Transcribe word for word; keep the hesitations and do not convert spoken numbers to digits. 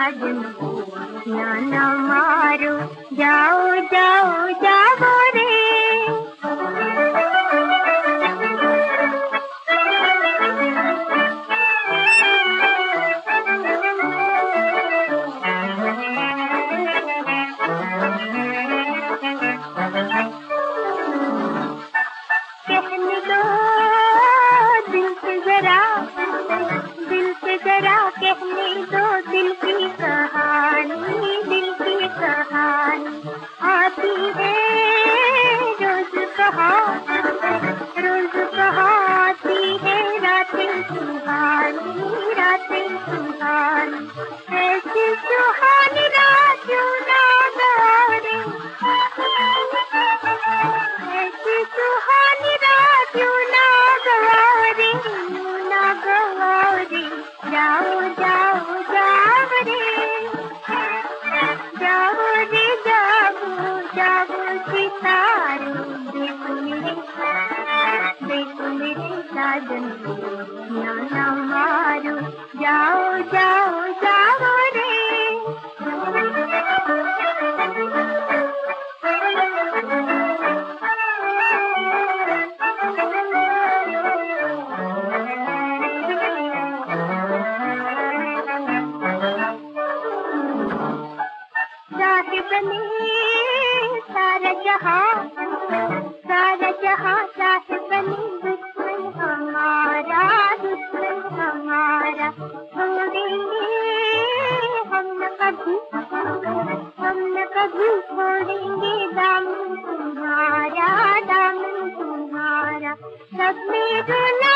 साजन को ना ना मारो, जाओ जाओ जाओ रे। कहने दो दिल से जरा, दिल से जरा कहने दो दिल की कहानी, दिल की कहानी। आती है रोज कहाँ, रोज कहाँ आती है रातें सुहानी, रातें सुहानी। ऐसी सुहानी रात क्यों ना गवारे, ऐसी सुहानी रात क्यों ना गवारे, क्यों ना गवारे। जाओ जाओ जाओ रे, जाओ रे जाओ जाओ सितारे। देखो मेरे, देखो मेरे साजन को ना ना मारो, जाओ जाओ जाओ रे। साहिब ने सारा जहां, सारा जहां साहिब ने दुश्मन हमारा, दुश्मन हमारा। छोड़ेंगे हम न कभी, हम न कभी छोड़ेंगे दामन तुम्हारा, दामन तुम्हारा। सब में रोना